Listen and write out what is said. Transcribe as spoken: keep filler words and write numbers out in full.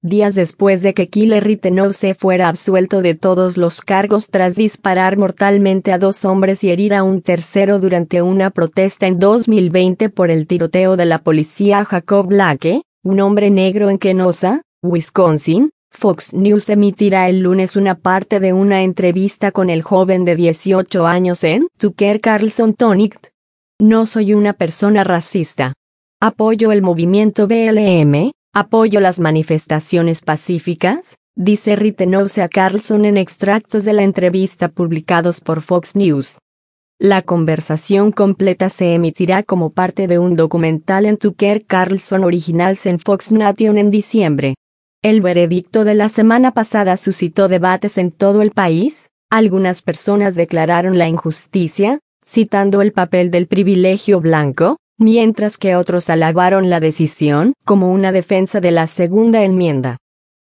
días después de que Killer Rittenhouse fuera absuelto de todos los cargos tras disparar mortalmente a dos hombres y herir a un tercero durante una protesta en dos mil veinte por el tiroteo de la policía a Jacob Blake, un hombre negro en Kenosha, Wisconsin. Fox News emitirá el lunes una parte de una entrevista con el joven de dieciocho años en Tucker Carlson Tonight. No soy una persona racista. Apoyo el movimiento B L M, apoyo las manifestaciones pacíficas, dice Rittenhouse a Carlson en extractos de la entrevista publicados por Fox News. La conversación completa se emitirá como parte de un documental en Tucker Carlson Originals en Fox Nation en diciembre. El veredicto de la semana pasada suscitó debates en todo el país. Algunas personas declararon la injusticia, citando el papel del privilegio blanco, mientras que otros alabaron la decisión como una defensa de la Segunda Enmienda.